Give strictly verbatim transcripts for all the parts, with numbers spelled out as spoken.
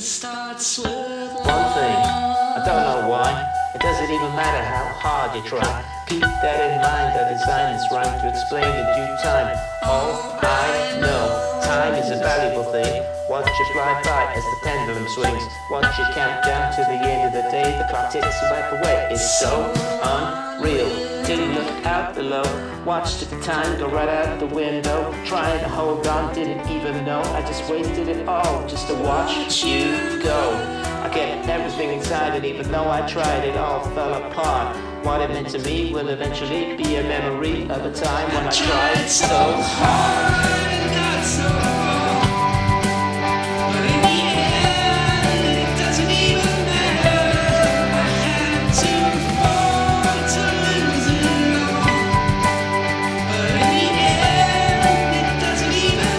starts with One thing, I don't know why. It doesn't even matter how hard you try. Keep that in mind, I designed this rhyme to explain in due time. All I know, time is a valuable thing. Watch it fly by as the pendulum swings. Watch it count down to the end of the day. The clock ticks life away. It's so unreal. Didn't look out below. Watched the time go right out the window. Trying to hold on, didn't even know. I just wasted it all just to watch you go. I kept everything inside, and even though I tried, it all fell apart. What it meant to me will eventually be a memory of a time when I tried so hard. got so far, but in the end, it doesn't even matter. I had to fall to lose it all, but in the end, it doesn't even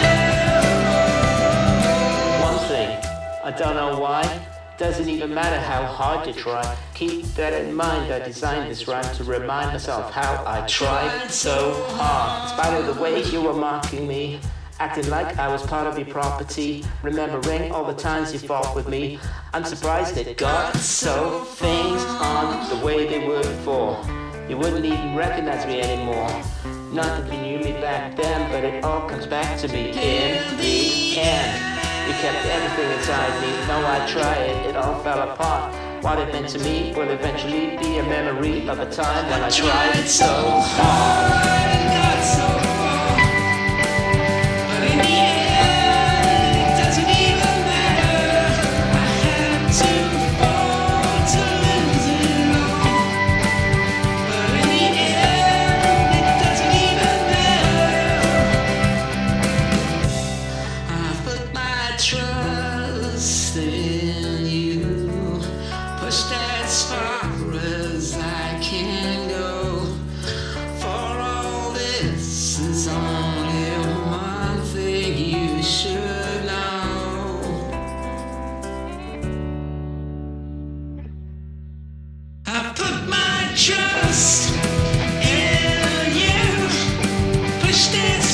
matter. One thing, I don't know why. Doesn't even matter how hard you try. Keep that in mind, I designed this rhyme to remind myself how I tried so hard. In spite of the way you were mocking me, acting like I was part of your property, remembering all the times you fought with me. I'm surprised it got so. Things aren't the way they were before. You wouldn't even recognize me anymore. Not that you knew me back then, but it all comes back to me in the end. You kept everything inside me. Though I tried, it all fell apart. What it meant to me will eventually be a memory of a time when I tried so hard. Got so far, but in the end, it doesn't even matter. I had to fall to lose it all, but in the end, it doesn't even matter. I put my trust in you, pushed as far as I can go. For all this is only one thing you should know. I put my trust in you, pushed as